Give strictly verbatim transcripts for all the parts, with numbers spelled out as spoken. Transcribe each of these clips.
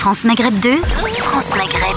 France Maghreb deux, France Maghreb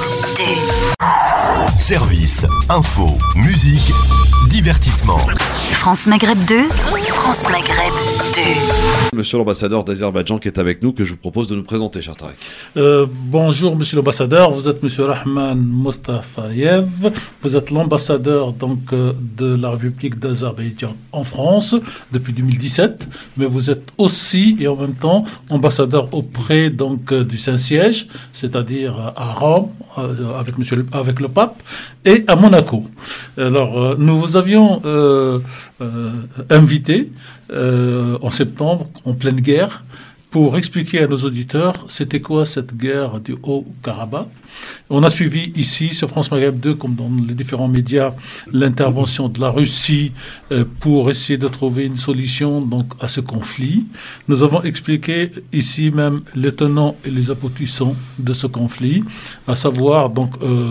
deux. Service, info, musique, divertissement. France Maghreb deux, France Maghreb deux. Monsieur l'ambassadeur d'Azerbaïdjan qui est avec nous, que je vous propose de nous présenter, cher Tarek. Euh, bonjour Monsieur l'ambassadeur, vous êtes Monsieur Rahman Mostafayev, vous êtes l'ambassadeur donc euh, de la République d'Azerbaïdjan en France depuis deux mille dix-sept, mais vous êtes aussi et en même temps ambassadeur auprès donc euh, du Saint-Siège, c'est-à-dire euh, à Rome euh, avec Monsieur le, avec le pape et à Monaco. Alors euh, nous vous avions euh, euh, invité euh, en septembre en pleine guerre pour expliquer à nos auditeurs c'était quoi cette guerre du Haut-Karabakh. On a suivi ici sur France Maghreb deux, comme dans les différents médias, l'intervention de la Russie euh, pour essayer de trouver une solution donc, à ce conflit. Nous avons expliqué ici même les tenants et les aboutissants de ce conflit, à savoir donc euh,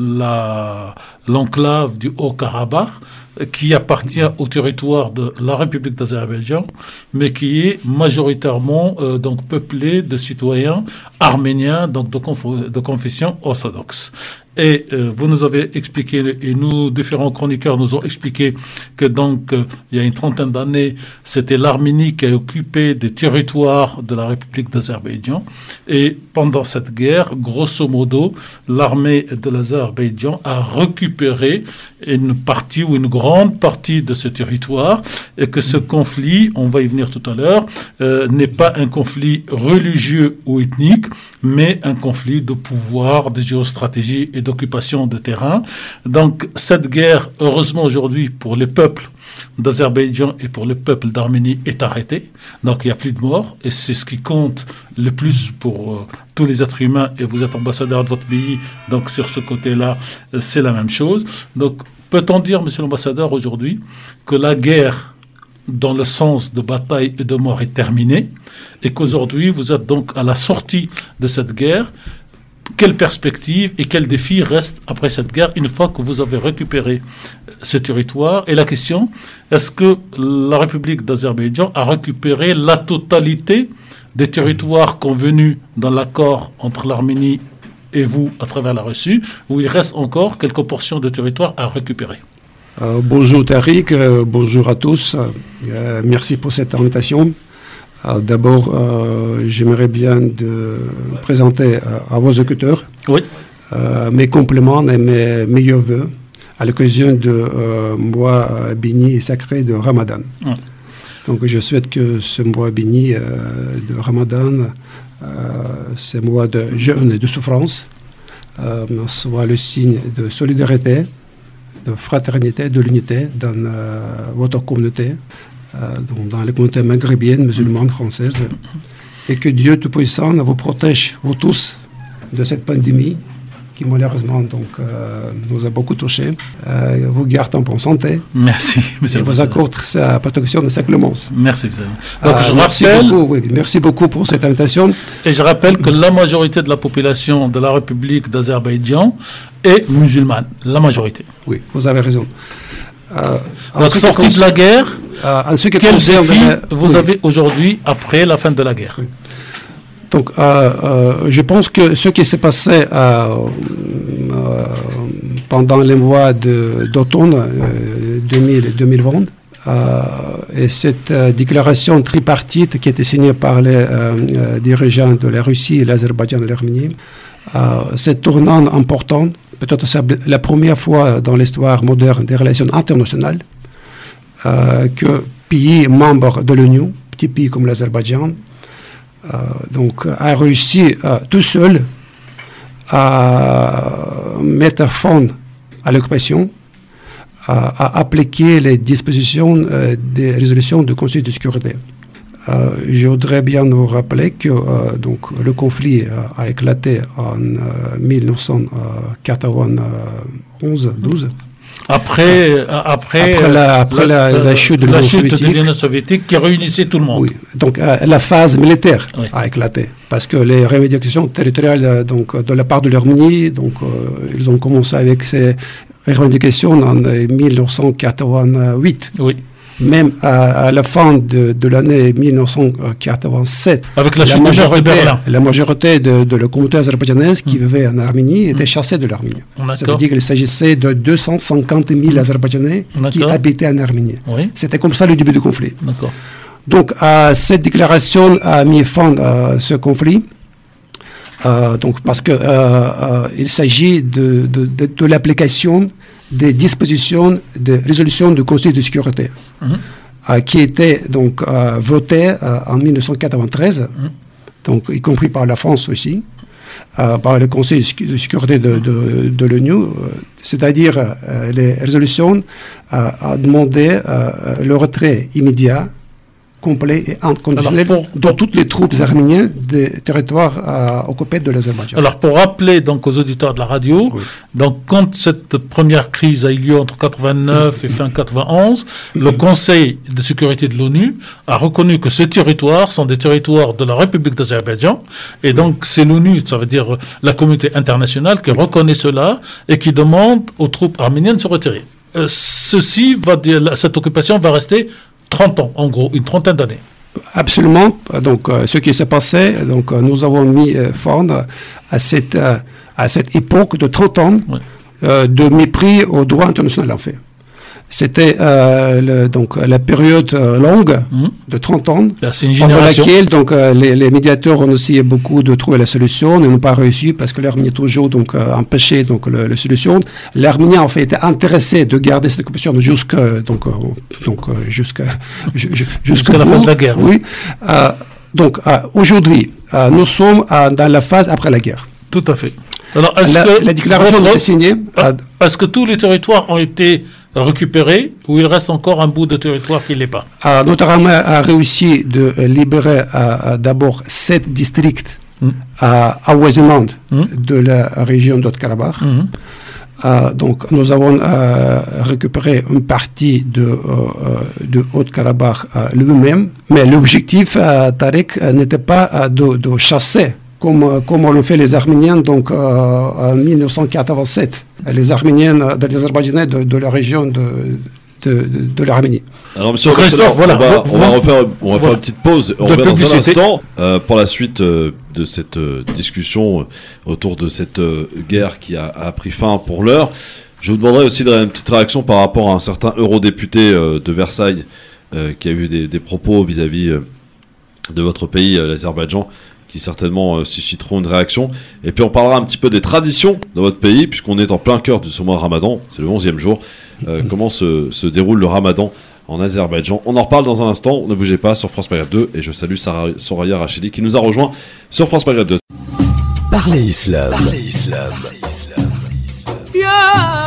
la, l'enclave du Haut-Karabakh, qui appartient au territoire de la République d'Azerbaïdjan, mais qui est majoritairement euh, donc peuplé de citoyens arméniens, donc de, conf- de confession orthodoxe. Et euh, vous nous avez expliqué, et nous, différents chroniqueurs, nous ont expliqué que donc, euh, il y a une trentaine d'années, c'était l'Arménie qui a occupé des territoires de la République d'Azerbaïdjan. Et pendant cette guerre, grosso modo, l'armée de l'Azerbaïdjan a récupéré une partie ou une grande partie de ce territoire, et que ce conflit, on va y venir tout à l'heure, euh, n'est pas un conflit religieux ou ethnique, mais un conflit de pouvoir, de géostratégie et d'occupation de terrain. Donc cette guerre, heureusement aujourd'hui pour les peuples d'Azerbaïdjan et pour le peuple d'Arménie, est arrêtée. Donc il n'y a plus de morts et c'est ce qui compte le plus pour euh, tous les êtres humains, et vous êtes ambassadeur de votre pays, donc sur ce côté-là, euh, c'est la même chose. Donc peut-on dire, monsieur l'ambassadeur, aujourd'hui que la guerre dans le sens de bataille et de mort est terminée, et qu'aujourd'hui vous êtes donc à la sortie de cette guerre? Quelles perspectives et quels défis restent après cette guerre une fois que vous avez récupéré ce territoire? Et la question, est-ce que la République d'Azerbaïdjan a récupéré la totalité des territoires convenus dans l'accord entre l'Arménie et vous à travers la Russie, ou il reste encore quelques portions de territoire à récupérer? euh, Bonjour Tariq, euh, bonjour à tous. Euh, merci pour cette invitation. Euh, d'abord, euh, j'aimerais bien de présenter euh, à vos écouteurs oui. euh, mes compliments et mes meilleurs vœux à l'occasion de euh, mois béni et sacré de Ramadan. Oui. Donc, je souhaite que ce mois béni euh, de Ramadan, euh, ce mois de jeûne et de souffrance, euh, soit le signe de solidarité, de fraternité, de l'unité dans euh, votre communauté. Euh, donc dans les communautés maghrébiennes, musulmanes, françaises, et que Dieu Tout-Puissant vous protège, vous tous, de cette pandémie qui malheureusement donc, euh, nous a beaucoup touchés, euh, vous garde en bonne santé. Merci, monsieur et le vous accorde sa protection de sa clémence. Merci, monsieur. Donc, euh, je merci, rappelle, beaucoup, oui, merci beaucoup pour cette invitation. Et je rappelle que la majorité de la population de la République d'Azerbaïdjan est musulmane, la majorité. Oui, vous avez raison. Euh, Donc, sortie de la guerre, euh, en ce qui quel défi la... vous oui. avez aujourd'hui après la fin de la guerre? Oui. Donc, euh, euh, je pense que ce qui s'est passé euh, euh, pendant les mois de, d'automne euh, deux mille et deux mille vingt, euh, et cette euh, déclaration tripartite qui a été signée par les euh, euh, dirigeants de la Russie, l'Azerbaïdjan et l'Arménie, euh, c'est tournant important. Peut-être c'est la première fois dans l'histoire moderne des relations internationales euh, que pays membres de l'Union, petit pays comme l'Azerbaïdjan, euh, donc a réussi euh, tout seul à mettre fin à l'occupation, à, à appliquer les dispositions euh, des résolutions du Conseil de sécurité. Euh, je voudrais bien vous rappeler que euh, donc, le conflit euh, a éclaté en euh, dix-neuf cent quatre-vingt-onze douze. Après, euh, après, après, la, après la, la, la chute de l'Union soviétique, de l'Union soviétique qui réunissait tout le monde. Oui. Donc euh, la phase militaire oui. a éclaté parce que les revendications territoriales donc, de la part de l'Arménie, donc euh, ils ont commencé avec ces revendications en dix-neuf cent quatre-vingt-huit. Oui. même à, à la fin de, de l'année mille neuf cent quatre-vingt-sept, avec la, la chute majorité, de Berlin. La majorité de, de la communauté azerbaïdjanaise qui mmh. vivait en Arménie était mmh. chassée de l'Arménie. D'accord. Ça veut dire qu'il s'agissait de deux cent cinquante mille Azerbaïdjanais D'accord. qui habitaient en Arménie. Oui. C'était comme ça le début du conflit. D'accord. Donc, euh, cette déclaration a mis fin à ce conflit. Euh, donc, parce qu'il euh, euh, s'agit de, de, de, de l'application des dispositions de résolution du Conseil de sécurité, mmh. euh, qui étaient donc euh, votées euh, en mille neuf cent quatre-vingt-treize, mmh. donc y compris par la France aussi, euh, par le Conseil de sécurité de, de, de l'ONU, euh, c'est-à-dire euh, les résolutions euh, a demandé euh, le retrait immédiat, complet et inconditionnel pour, de toutes les troupes arméniennes des territoires euh, occupés de l'Azerbaïdjan. Alors, pour rappeler donc aux auditeurs de la radio, oui. donc quand cette première crise a eu lieu entre quatre-vingt-neuf et fin quatre-vingt-onze, le Conseil de sécurité de l'ONU a reconnu que ces territoires sont des territoires de la République d'Azerbaïdjan, et donc c'est l'ONU, ça veut dire la communauté internationale, qui reconnaît cela et qui demande aux troupes arméniennes de se retirer. Euh, ceci va dire, cette occupation va rester trente ans, en gros, une trentaine d'années. Absolument. Donc, euh, ce qui s'est passé, donc, euh, nous avons mis euh, fin à cette, euh, à cette époque de trente ans oui. euh, de mépris au droit international, en fait. C'était euh, le, donc, la période euh, longue mmh. de trente ans, là, pendant laquelle donc, euh, les, les médiateurs ont essayé beaucoup de trouver la solution, ils n'ont pas réussi parce que l'Arménie a toujours donc, euh, empêché donc, le, la solution. L'Arménie en fait était intéressée de garder cette occupation jusqu'à donc, euh, donc, euh, jusqu'à, jusqu'à, jusqu'à la fin de la guerre. Oui. Euh, donc euh, aujourd'hui, euh, nous sommes euh, dans la phase après la guerre. Tout à fait. Alors, est-ce la, que la déclaration a été signée. Est-ce que tous les territoires ont été récupérés ou il reste encore un bout de territoire qui ne l'est pas? euh, Notre armée a réussi de libérer euh, d'abord sept districts mm. euh, avoisinants mm. de la région d'Haut-Karabakh. Mm. Euh, donc nous avons euh, récupéré une partie de, euh, de Haut-Karabakh euh, lui-même, mais l'objectif, euh, Tarek, n'était pas euh, de, de chasser Comme, comme l'ont fait les Arméniens donc, euh, en mille neuf cent quatre-vingt-sept, les Arméniens, les Azerbaïdjanais de, de la région de, de, de, de l'Arménie. Alors, monsieur donc, Christophe, voilà, on va, on va refaire, on va voilà. faire une petite pause. On revient dans un instant euh, pour la suite euh, de cette euh, discussion euh, autour de cette euh, guerre qui a, a pris fin pour l'heure. Je vous demanderai aussi de une petite réaction par rapport à un certain eurodéputé euh, de Versailles euh, qui a eu des, des propos vis-à-vis euh, de votre pays, euh, l'Azerbaïdjan, qui certainement euh, susciteront une réaction. Et puis on parlera un petit peu des traditions de votre pays, puisqu'on est en plein cœur de ce mois Ramadan, c'est le onzième jour. Euh, comment se, se déroule le Ramadan en Azerbaïdjan? On en reparle dans un instant, ne bougez pas, sur France Maghreb deux, et je salue Sarah, Soraya Rachidi qui nous a rejoint sur France Maghreb deux. Parlez Islam. Parlez Islam. Parlez Islam. Yeah.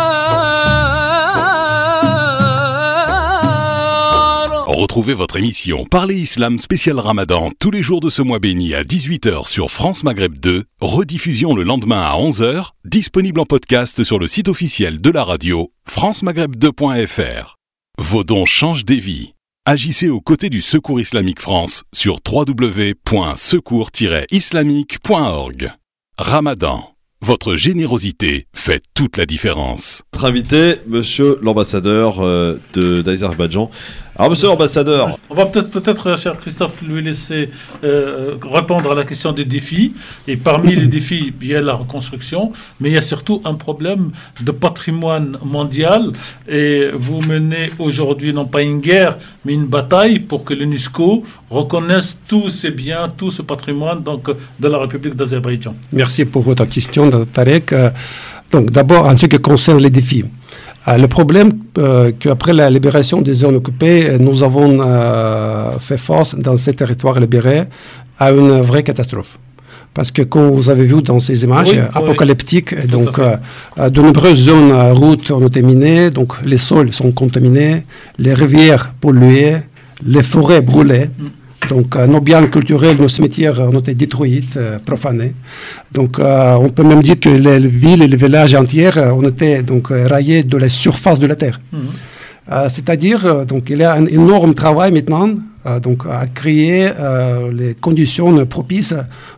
Retrouvez votre émission Parlez Islam spécial Ramadan tous les jours de ce mois béni à dix-huit heures sur France Maghreb deux, rediffusion le lendemain à onze heures, disponible en podcast sur le site officiel de la radio france maghreb deux point f r. Vos dons changent des vies. Agissez aux côtés du Secours Islamique France sur w w w point secours tiret islamique point org. Ramadan. Votre générosité fait toute la différence. Notre invité, monsieur l'ambassadeur euh, de, d'Azerbaïdjan. Alors, monsieur l'ambassadeur... On va peut-être, peut-être, cher Christophe, lui laisser euh, répondre à la question des défis. Et parmi les défis, il y a la reconstruction, mais il y a surtout un problème de patrimoine mondial. Et vous menez aujourd'hui, non pas une guerre, mais une bataille pour que l'UNESCO reconnaisse tous ces biens, tout ce patrimoine donc, de la République d'Azerbaïdjan. Merci pour votre question, Tarek. Donc, d'abord, en ce qui concerne les défis. Euh, le problème, euh, qu'après la libération des zones occupées, nous avons euh, fait face dans ces territoires libérés à une vraie catastrophe. Parce que, comme vous avez vu dans ces images oui, apocalyptiques, oui, donc, euh, de nombreuses zones euh, routes ont été minées, donc les sols sont contaminés, les rivières polluées, les forêts brûlées. Mm. Donc, euh, nos biens culturels, nos cimetières ont été détruits, euh, profanés. Donc, euh, on peut même dire que les, les villes et les villages entiers euh, ont été donc, euh, raillés de la surface de la terre. Mmh. Euh, c'est-à-dire, euh, donc, il y a un énorme travail maintenant euh, donc, à créer euh, les conditions propices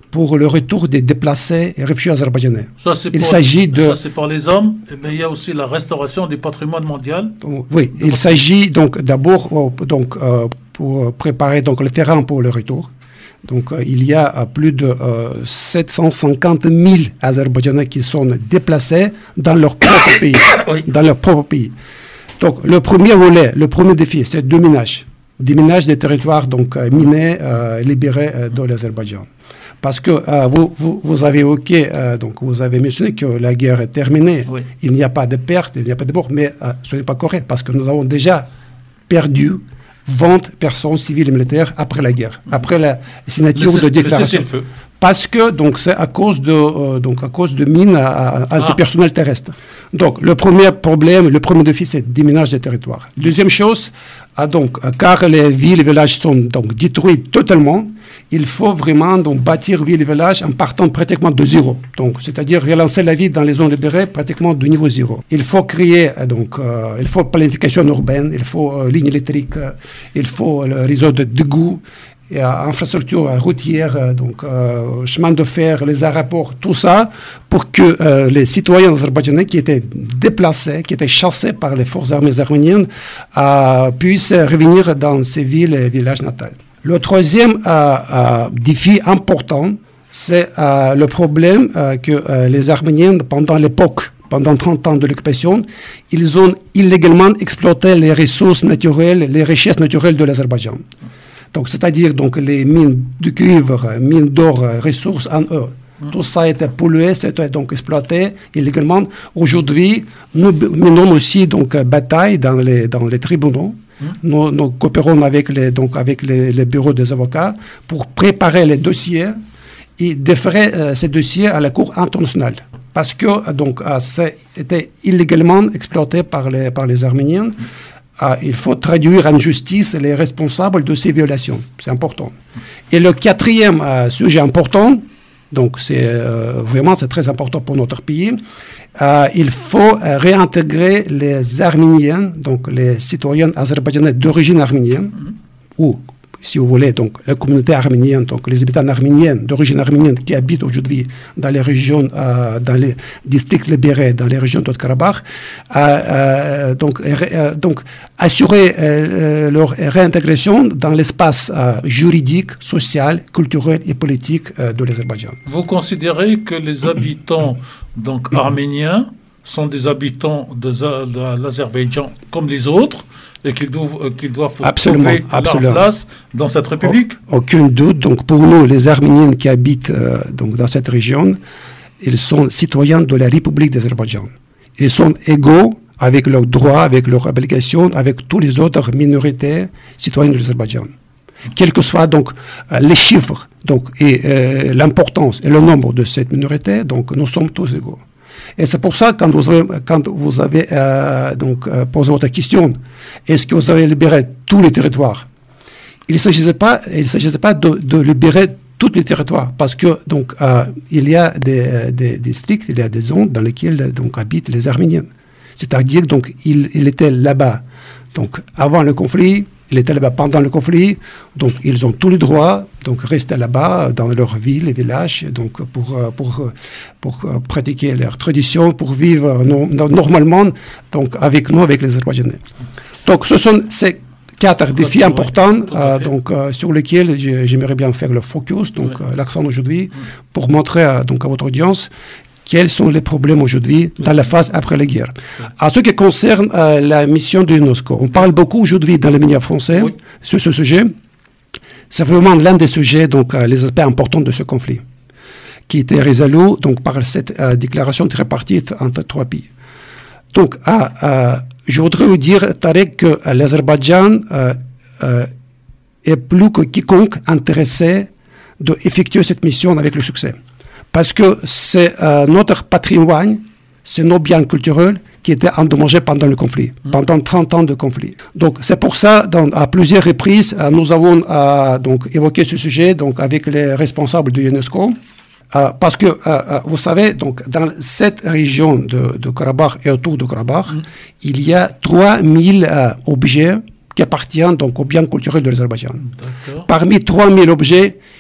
pour le retour des déplacés et réfugiés azerbaïdjanais. Ça, c'est il pour, s'agit de... Ça, c'est pour les hommes, mais il y a aussi la restauration du patrimoine mondial. Oui, il s'agit donc d'abord donc, euh, pour préparer donc, le terrain pour le retour. Donc, euh, il y a euh, plus de euh, sept cent cinquante mille Azerbaïdjanais qui sont déplacés dans leur propre pays. Oui. Dans leur propre pays. Donc, le premier volet, le premier défi, c'est le déminage. Déminage des territoires donc, euh, minés, euh, libérés euh, de l'Azerbaïdjan. Parce que euh, vous, vous, vous avez évoqué, euh, donc vous avez mentionné que la guerre est terminée. Oui. Il n'y a pas de perte, il n'y a pas de mort, mais euh, ce n'est pas correct parce que nous avons déjà perdu vingt personnes civiles et militaires après la guerre, après la signature de déclaration. Le parce que donc c'est à cause de euh, donc à cause de mines à, à antipersonnel ah. terrestre. Donc le premier problème, le premier défi, c'est le déminage des territoires. Deuxième chose, ah, donc car les villes et villages sont donc détruits totalement, il faut vraiment donc bâtir villes et villages en partant pratiquement de zéro. Donc c'est-à-dire relancer la vie dans les zones libérées pratiquement de niveau zéro. Il faut créer donc euh, il faut planification urbaine, il faut euh, ligne électrique, euh, il faut le réseau de d'égouts. Et, euh, infrastructures euh, routières, euh, donc euh, chemin de fer, les aéroports, tout ça, pour que euh, les citoyens azerbaïdjanais qui étaient déplacés, qui étaient chassés par les forces armées arméniennes, euh, puissent revenir dans ces villes et villages natals. Le troisième euh, euh, défi important, c'est euh, le problème euh, que euh, les Arméniens, pendant l'époque, pendant trente ans de l'occupation, ils ont illégalement exploité les ressources naturelles, les richesses naturelles de l'Azerbaïdjan. Donc, c'est-à-dire donc, les mines de cuivre, mines d'or, ressources en eux. Mmh. Tout ça a été pollué, c'était donc exploité illégalement. Aujourd'hui, nous menons aussi donc, bataille dans les, dans les tribunaux. Mmh. Nous, nous coopérons avec, les, donc, avec les, les bureaux des avocats pour préparer les dossiers et déférer euh, ces dossiers à la Cour internationale. Parce que donc, euh, ça a été illégalement exploité par les, par les Arméniens. Mmh. Ah, il faut traduire en justice les responsables de ces violations. C'est important. Et le quatrième euh, sujet important, donc c'est euh, vraiment c'est très important pour notre pays, euh, il faut euh, réintégrer les Arméniens, donc les citoyens azerbaïdjanais d'origine arménienne, mm-hmm. ou si vous voulez, donc la communauté arménienne, donc les habitants arméniens d'origine arménienne qui habitent aujourd'hui dans les régions, euh, dans les districts libérés, dans les régions de Haut-Karabakh, euh, euh, donc, euh, donc assurer euh, leur réintégration dans l'espace euh, juridique, social, culturel et politique euh, de l'Azerbaïdjan. Vous considérez que les habitants donc arméniens sont des habitants de, de l'Azerbaïdjan comme les autres et qu'ils doivent, qu'ils doivent trouver leur place dans cette république? Aucun doute. Donc pour nous, les Arméniens qui habitent euh, donc dans cette région, ils sont citoyens de la République d'Azerbaïdjan. Ils sont égaux avec leurs droits, avec leurs obligations, avec tous les autres minorités citoyennes de l'Azerbaïdjan. Quels que soient donc euh, les chiffres donc, et euh, l'importance et le nombre de cette minorité, donc nous sommes tous égaux. Et c'est pour ça, quand vous avez, quand vous avez euh, donc, euh, posé votre question, est-ce que vous avez libéré tous les territoires? Il ne s'agissait pas, il s'agissait pas de, de libérer tous les territoires, parce que donc euh, il y a des, des districts, il y a des zones dans lesquelles donc habitent les Arméniens. C'est-à-dire donc il, il était là-bas donc avant le conflit. Il était là-bas pendant le conflit, donc ils ont tous les droits, donc rester là-bas dans leur ville et village, donc pour, pour, pour, pour pratiquer leurs traditions, pour vivre no, normalement, donc avec nous, avec les Azerbaïdjanais. Donc ce sont ces quatre défis importants euh, donc, euh, sur lesquels j'aimerais bien faire le focus, donc euh, l'accent aujourd'hui, pour montrer à, donc, à votre audience quels sont les problèmes aujourd'hui dans la phase après la guerre. En ce qui concerne euh, la mission de l'UNESCO, on parle beaucoup aujourd'hui dans les médias français oui. sur ce sujet. C'est vraiment l'un des sujets, donc euh, les aspects importants de ce conflit, qui était résolu donc, par cette euh, déclaration tripartite entre trois pays. Donc, euh, euh, je voudrais vous dire, Tarek, que euh, l'Azerbaïdjan euh, euh, est plus que quiconque intéressé d'effectuer cette mission avec le succès. Parce que c'est euh, notre patrimoine, c'est nos biens culturels qui étaient endommagés pendant le conflit, mmh. pendant trente ans de conflit. Donc c'est pour ça, dans, à plusieurs reprises, euh, nous avons euh, donc, évoqué ce sujet donc, avec les responsables de l'UNESCO. Euh, parce que, euh, vous savez, donc, dans cette région de, de Karabakh et autour de Karabakh, mmh. il y a trois mille euh, objets qui appartiennent donc, aux biens culturels de l'Azerbaïdjan. Parmi trois mille objets,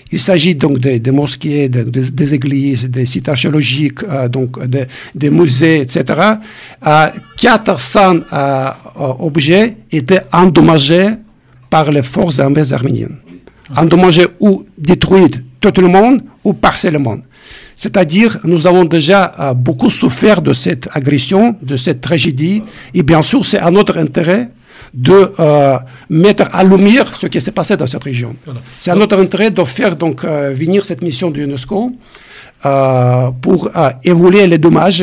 Il s'agit donc des, des mosquées, des, des, des églises, des sites archéologiques, euh, donc des, des musées, et cetera. Euh, quatre cents euh, objets étaient endommagés par les forces armées arméniennes. Endommagés ou détruits totalement ou partiellement. C'est-à-dire, nous avons déjà euh, beaucoup souffert de cette agression, de cette tragédie, et bien sûr, c'est à notre intérêt de euh, mettre à lumière ce qui s'est passé dans cette région. Voilà. C'est à notre intérêt de faire donc euh, venir cette mission de l'UNESCO euh, pour euh, évaluer les dommages,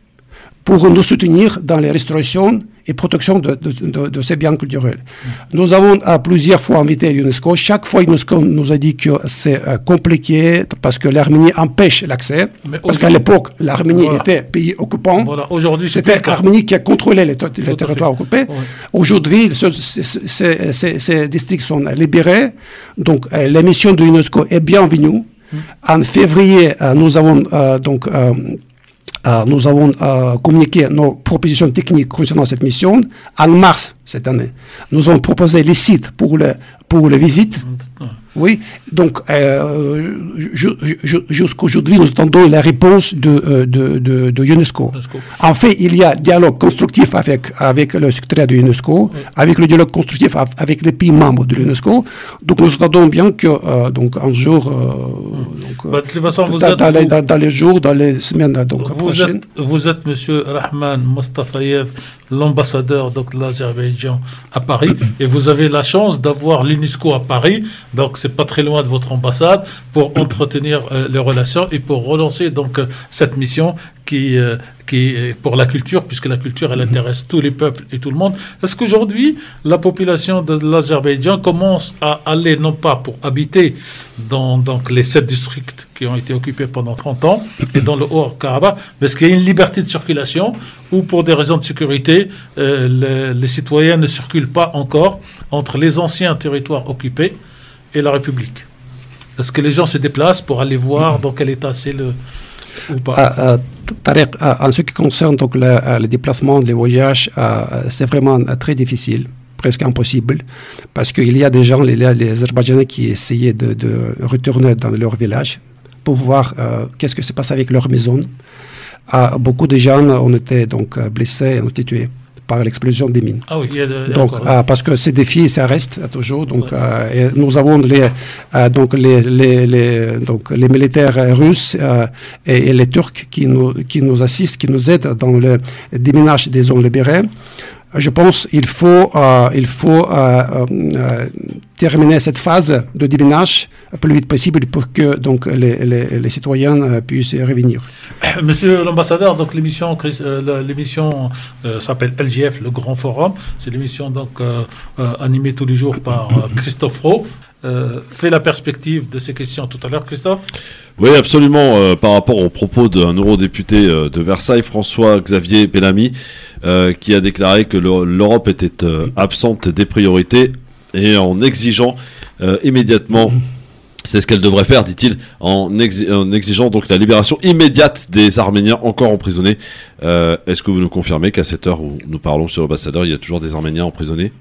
pour nous soutenir dans les restaurations et protection de, de, de, de ces biens culturels. Mmh. Nous avons euh, plusieurs fois invité l'UNESCO. Chaque fois, l'UNESCO nous a dit que c'est euh, compliqué parce que l'Arménie empêche l'accès. Mais parce qu'à l'époque, l'Arménie voilà. était pays occupant. Voilà. Aujourd'hui, c'était l'Arménie qui a contrôlé les, les, les territoires occupés. Ouais. Aujourd'hui, ce, ce, ce, ces, ces districts sont libérés. Donc, euh, la mission de l'UNESCO est bienvenue. Mmh. En février, euh, nous avons euh, donc... Euh, Euh, nous avons euh, communiqué nos propositions techniques concernant cette mission. En mars cette année, nous avons proposé les sites pour, le, pour les visites. Oui, donc euh, jusqu'aujourd'hui, nous attendons la réponse de, de, de, de l'UNESCO. En fait, il y a un dialogue constructif avec, avec le secrétaire de l'UNESCO, oui. avec le dialogue constructif avec les pays membres de l'UNESCO. Donc, nous attendons bien que, euh, donc, un jour, euh, donc, bah, de toute façon, vous dans, êtes, dans, les, dans, dans les jours, dans les semaines donc, vous prochaines. Êtes, vous êtes, M. Rahman Mostafayev, l'ambassadeur donc, de l'Azerbaïdjan à Paris, et vous avez la chance d'avoir l'UNESCO à Paris. Donc, c'est pas très loin de votre ambassade pour entretenir euh, les relations et pour relancer donc euh, cette mission qui, euh, qui est pour la culture, puisque la culture elle intéresse tous les peuples et tout le monde. Est-ce qu'aujourd'hui la population de l'Azerbaïdjan commence à aller non pas pour habiter dans donc les sept districts qui ont été occupés pendant trente ans et dans le Haut-Karabakh, mais est-ce qu'il y a une liberté de circulation ou pour des raisons de sécurité euh, les, les citoyens ne circulent pas encore entre les anciens territoires occupés et la République? Est-ce que les gens se déplacent pour aller voir dans quel état c'est le... ou pas? euh, euh, Tarek, euh, en ce qui concerne donc, le, euh, les déplacements, les voyages, euh, c'est vraiment euh, très difficile, presque impossible, parce qu'il y a des gens, les, les Azerbaïdjanais qui essayaient de, de retourner dans leur village pour voir euh, qu'est-ce que se passe avec leur maison. Euh, beaucoup de gens ont été donc, blessés et ont été tués par l'explosion des mines. Ah oui, il y a de, donc, euh, parce que ces défis, ça reste toujours. Donc, ouais. euh, et nous avons les, euh, donc les, les, les, donc les militaires russes euh, et, et les Turcs qui nous, qui nous assistent, qui nous aident dans le déminage des zones libérées. Je pense qu'il faut, euh, il faut euh, euh, terminer cette phase de déminage le plus vite possible pour que donc, les, les, les citoyens euh, puissent revenir. Monsieur l'ambassadeur, donc l'émission, euh, l'émission euh, s'appelle L G F, le Grand Forum. C'est l'émission donc, euh, euh, animée tous les jours par euh, Christophe Rowe. Euh, fait la perspective de ces questions tout à l'heure, Christophe? Oui, absolument. Euh, par rapport aux propos d'un eurodéputé euh, de Versailles, François-Xavier Bellamy, euh, qui a déclaré que l'Europe était euh, absente des priorités et en exigeant euh, immédiatement, c'est ce qu'elle devrait faire, dit-il, en, exi en exigeant donc la libération immédiate des Arméniens encore emprisonnés. Euh, Est-ce que vous nous confirmez qu'à cette heure où nous parlons sur l'ambassadeur, il y a toujours des Arméniens emprisonnés?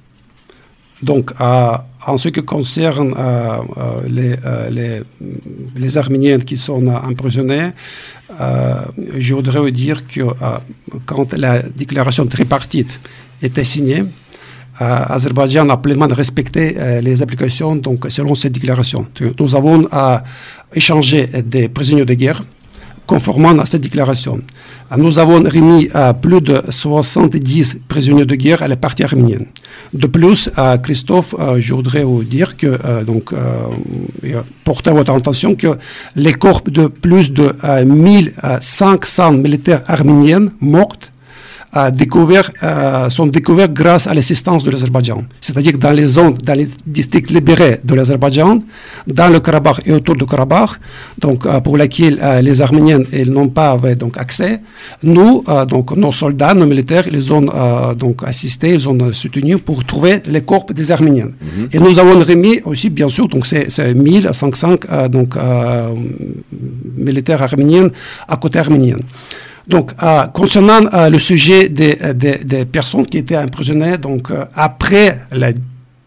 Donc, euh, en ce qui concerne euh, euh, les, euh, les, les Arméniens qui sont euh, emprisonnés, euh, je voudrais vous dire que euh, quand la déclaration tripartite était signée, euh, Azerbaïdjan a pleinement respecté euh, les applications donc, selon cette déclaration. Nous avons euh, échangé des prisonniers de guerre conformément à cette déclaration. Nous avons remis euh, plus de soixante-dix prisonniers de guerre à la partie arménienne. De plus, euh, Christophe, euh, je voudrais vous dire que, euh, donc, euh, porter à votre attention que les corps de plus de euh, mille cinq cents militaires arméniens morts Euh, découvert, euh, sont découverts grâce à l'assistance de l'Azerbaïdjan. C'est-à-dire dans les zones, dans les districts libérés de l'Azerbaïdjan, dans le Karabakh et autour du Karabakh, donc, euh, pour lesquels euh, les Arméniens n'ont pas euh, donc, accès. Nous, euh, donc, nos soldats, nos militaires, ils ont euh, donc, assisté, ils ont soutenu pour trouver les corps des Arméniens. Mm-hmm. Et nous avons remis aussi, bien sûr, donc c'est mille cinq cents euh, donc, euh, militaires arméniens à côté arménien. Donc, euh, concernant euh, le sujet des, des, des personnes qui étaient emprisonnées donc, euh, après la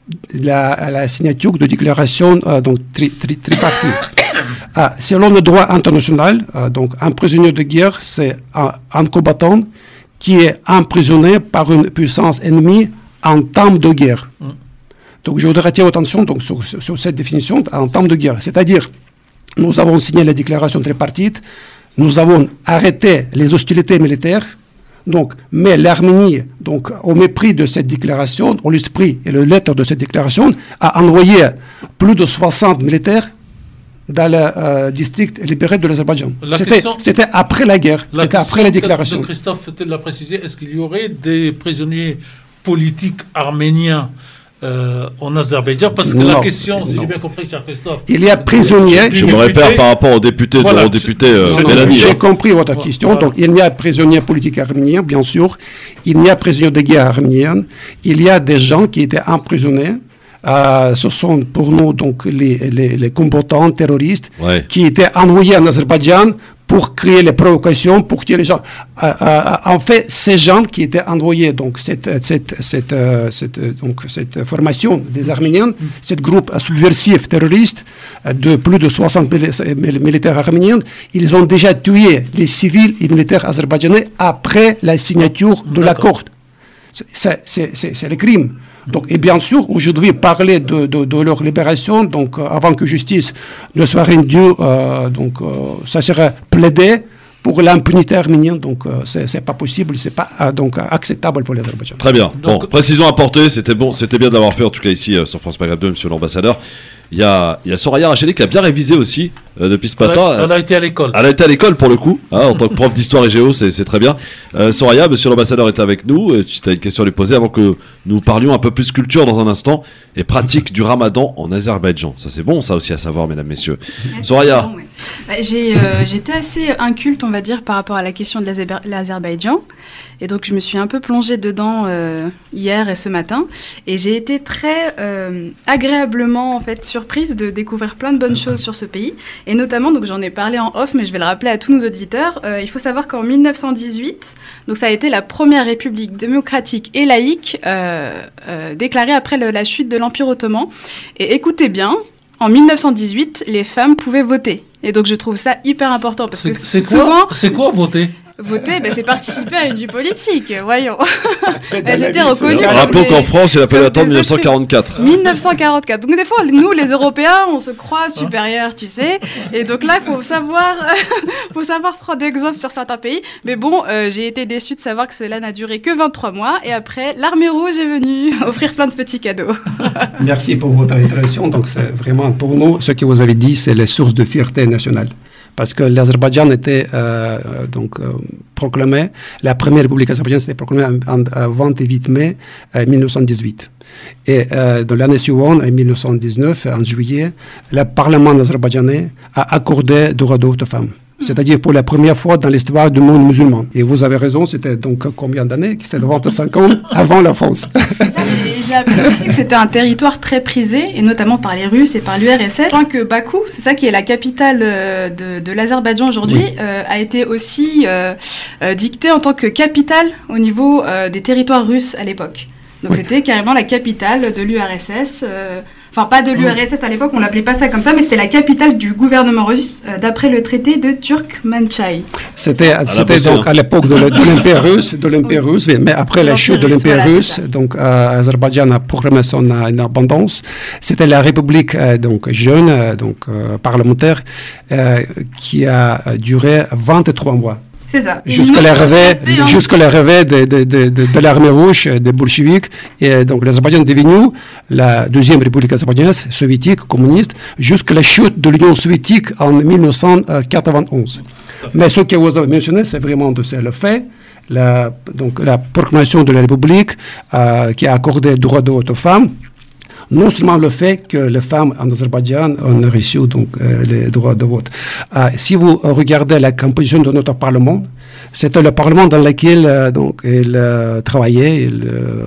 la, la signature de déclaration euh, donc tri, tri, tripartite. Ah, selon le droit international, euh, donc un prisonnier de guerre, c'est un, un combattant qui est emprisonné par une puissance ennemie en temps de guerre. Mm. Donc je voudrais attirer attention donc, sur, sur cette définition en temps de guerre. C'est-à-dire, nous avons signé la déclaration tripartite, nous avons arrêté les hostilités militaires, donc, mais l'Arménie, donc, au mépris de cette déclaration, au l'esprit et le lettre de cette déclaration, a envoyé plus de soixante militaires dans le euh, district libéré de l'Azerbaïdjan. C'était, question, c'était après la guerre, la c'était après la déclaration. De Christophe l'a précisé, est-ce qu'il y aurait des prisonniers politiques arméniens euh, en Azerbaïdjan? Parce que non, la question, si non. j'ai bien compris, cher Christophe... Il y a prisonniers... Je me réfère par rapport aux députés, voilà, de, aux députés euh, Mélanie. J'ai compris votre question. Voilà. Donc, il y a prisonniers politiques arméniens, bien sûr. Il y a prisonniers de guerre arméniens. Il y a des gens qui étaient emprisonnés. Euh, ce sont pour nous donc les, les, les combattants terroristes ouais. qui étaient envoyés en Azerbaïdjan pour créer les provocations, pour tuer les gens. Euh, euh, en fait, ces gens qui étaient envoyés, donc cette, cette, cette, euh, cette, donc, cette formation des Arméniens, mm. ce groupe subversif terroriste euh, de plus de soixante militaires arméniens, ils ont déjà tué les civils et militaires azerbaïdjanais après la signature de l'accord. C'est, c'est, c'est, c'est le crime. Donc, et bien sûr, aujourd'hui, parler de, de, de leur libération, donc, euh, avant que justice ne soit rendue, euh, donc, euh, ça serait plaider pour l'impunité arménienne. Donc, euh, c'est, c'est pas possible, c'est pas euh, donc, acceptable pour l'Azerbaïdjan. Très bien. Donc, bon, précision apportée, c'était bon, c'était bien d'avoir fait, en tout cas ici, euh, sur France Maghreb deux, monsieur l'ambassadeur. Il y a, il y a Soraya Racheli qui a bien révisé aussi euh, depuis ce matin. Elle a, elle a été à l'école. Elle a été à l'école pour le coup, hein, en tant que prof d'histoire et géo, c'est, c'est très bien. Euh, Soraya, monsieur l'ambassadeur est avec nous. Euh, tu as une question à lui poser avant que nous parlions un peu plus culture dans un instant et pratique du ramadan en Azerbaïdjan. Ça c'est bon, ça aussi à savoir, mesdames, messieurs. Ouais, Soraya. Bon, ouais. bah, j'ai, euh, j'étais assez inculte, on va dire, par rapport à la question de l'Azerba- l'Azerbaïdjan. Et donc je me suis un peu plongée dedans euh, hier et ce matin. Et j'ai été très euh, agréablement en fait surprise de découvrir plein de bonnes choses sur ce pays. Et notamment, donc j'en ai parlé en off, mais je vais le rappeler à tous nos auditeurs, euh, il faut savoir qu'en dix-neuf cent dix-huit, donc ça a été la première république démocratique et laïque euh, euh, déclarée après le, la chute de l'Empire ottoman. Et écoutez bien, en dix-neuf cent dix-huit, les femmes pouvaient voter. Et donc je trouve ça hyper important parce c'est, que c'est souvent... Quoi c'est quoi voter? Voter, ben, c'est participer à une vie politique, voyons. Elles étaient reconnues. Rappelons qu'en France, il a fallu attendre dix-neuf cent quarante-quatre. dix-neuf cent quarante-quatre. Donc des fois, nous, les Européens, on se croit supérieurs, tu sais. Et donc là, il faut savoir, faut savoir prendre exemple sur certains pays. Mais bon, euh, j'ai été déçue de savoir que cela n'a duré que vingt-trois mois. Et après, l'armée rouge est venue offrir plein de petits cadeaux. Merci pour votre intervention. Donc c'est vraiment pour nous, ce que vous avez dit, c'est les sources de fierté nationale. Parce que l'Azerbaïdjan était euh, donc euh, proclamé, la première république azerbaïdjanaise était proclamée en, en vingt-huit mai euh, dix-neuf cent dix-huit. Et euh, dans l'année suivante, en dix-neuf cent dix-neuf, en juillet, le Parlement azerbaïdjanais a accordé le droit de vote aux femmes. C'est-à-dire pour la première fois dans l'histoire du monde musulman. Et vous avez raison, c'était donc combien d'années? C'était vingt-cinq ans avant la France. C'est ça, et j'ai appris aussi que c'était un territoire très prisé, et notamment par les Russes et par l'U R S S. Je crois que Bakou, c'est ça qui est la capitale de, de l'Azerbaïdjan aujourd'hui, oui. euh, a été aussi euh, euh, dictée en tant que capitale au niveau euh, des territoires russes à l'époque. Donc oui. C'était carrément la capitale de l'U R S S. Euh, Enfin, pas de l'U R S S à l'époque, on l'appelait pas ça comme ça, mais c'était la capitale du gouvernement russe euh, d'après le traité de Turkmenchai. C'était, c'était donc à l'époque de, de l'Empire russe, de l'Empire russe, mais après la chute de l'Empire voilà, russe, donc euh, Azerbaïdjan a proclamé son euh, indépendance. C'était la République euh, donc jeune, euh, donc euh, parlementaire, euh, qui a duré vingt-trois mois. C'est ça. Jusqu'à l'arrivée, jusqu'à l'arrivée de, de, de, de, de l'armée rouge, des bolcheviks. Et donc l'Azerbaïdjan est devenu la deuxième république azerbaïdjanaise, soviétique, communiste, jusqu'à la chute de l'Union soviétique en dix-neuf cent quatre-vingt-onze. Mais ce que vous avez mentionné, c'est vraiment de c'est le fait. La, donc, la proclamation de la République euh, qui a accordé le droit de vote aux femmes. Non seulement le fait que les femmes en Azerbaïdjan ont reçu donc, euh, les droits de vote. Euh, si vous regardez la composition de notre Parlement, c'était le Parlement dans lequel euh, donc, il euh, travaillait, il euh,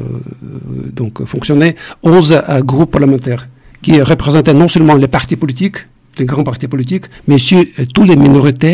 donc, fonctionnait onze euh, groupes parlementaires qui représentaient non seulement les partis politiques, les grands partis politiques, mais aussi euh, toutes les minorités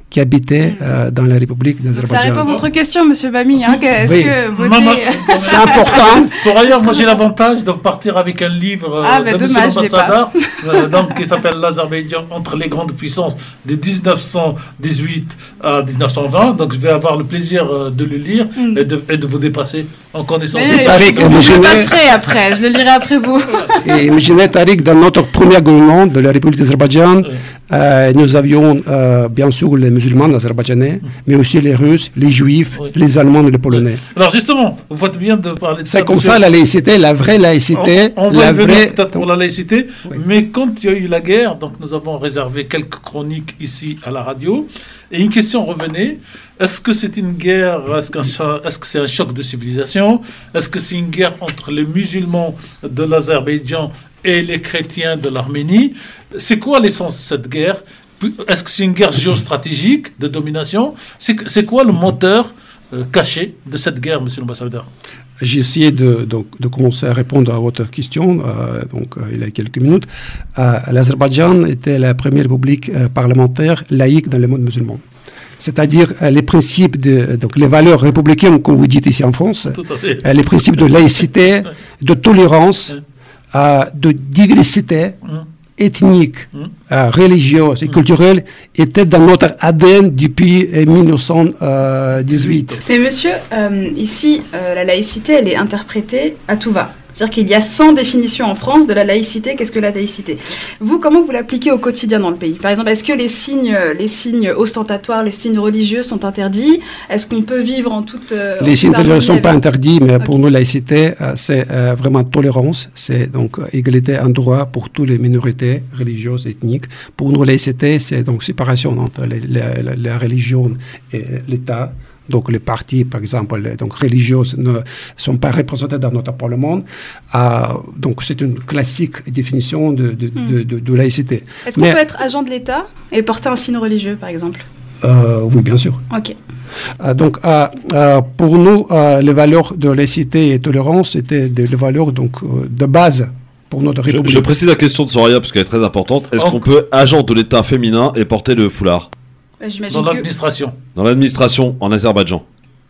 qui habitaient euh, dans la République d'Azerbaïdjan. Ça répond à votre question, Monsieur Bami. Hein, est-ce oui. que voter... Maman, c'est important. Soraya, moi j'ai l'avantage de partir avec un livre ah, euh, bah, de dommage, Monsieur l'ambassadeur, euh, donc, qui s'appelle l'Azerbaïdjan entre les grandes puissances de dix-neuf cent dix-huit à dix-neuf cent vingt. Donc je vais avoir le plaisir euh, de le lire mm. et, de, et de vous dépasser en connaissance. Mais, Tariq, je vous le passerai après, je le lirai après vous. Et imaginez, Tariq, dans notre premier gouvernement de la République d'Azerbaïdjan, oui. euh, nous avions euh, bien sûr les musulmans azerbaïdjanais, mais aussi les Russes, les Juifs, oui. les Allemands et les Polonais. Oui. Alors justement, vous faites bien de parler de ça. C'est comme ça la laïcité, la vraie laïcité. On, on va la vraie... peut-être pour la laïcité, oui. mais quand il y a eu la guerre, donc nous avons réservé quelques chroniques ici à la radio, et une question revenait, est-ce que c'est une guerre, est-ce, qu'un, est-ce que c'est un choc de civilisation, est-ce que c'est une guerre entre les musulmans de l'Azerbaïdjan et les chrétiens de l'Arménie? C'est quoi l'essence de cette guerre? Est-ce que c'est une guerre géostratégique de domination? C'est, c'est quoi le moteur euh, caché de cette guerre, monsieur l'ambassadeur? J'ai essayé de, donc, de commencer à répondre à votre question euh, donc, euh, il y a quelques minutes. Euh, L'Azerbaïdjan était la première république euh, parlementaire laïque dans le monde musulman. C'est-à-dire euh, les principes, de, donc les valeurs républicaines, comme vous dites ici en France, euh, les principes de laïcité, de tolérance, euh, de diversité ethnique, euh, religieuse et culturelle étaient dans notre A D N depuis mille neuf cent dix-huit. Mais monsieur, euh, ici, euh, la laïcité, elle est interprétée à tout va. C'est-à-dire qu'il y a cent définitions en France de la laïcité. Qu'est-ce que la laïcité? Vous, comment vous l'appliquez au quotidien dans le pays? Par exemple, est-ce que les signes, les signes ostentatoires, les signes religieux sont interdits? Est-ce qu'on peut vivre en toute... Euh, les signes religieux ne sont avec... pas interdits, mais okay. pour nous, la laïcité, euh, c'est euh, vraiment tolérance. C'est donc égalité en droit pour toutes les minorités religieuses, ethniques. Pour nous, la laïcité, c'est donc séparation entre les, les, la, la religion et l'État. Donc les partis, par exemple, donc religieuses ne sont pas représentés dans notre Parlement. Euh, donc c'est une classique définition de, de, mm. de, de, de laïcité. Est-ce qu'on Mais, peut être agent de l'État et porter un signe religieux, par exemple? euh, Oui, bien sûr. Ok. Euh, donc euh, euh, pour nous, euh, les valeurs de laïcité et tolérance étaient des valeurs donc, euh, de base. Pour notre République. Je, je précise la question de Soraya parce qu'elle est très importante. Est-ce oh. qu'on peut agent de l'État féminin et porter le foulard? J'imagine dans l'administration. Que... Dans l'administration en Azerbaïdjan.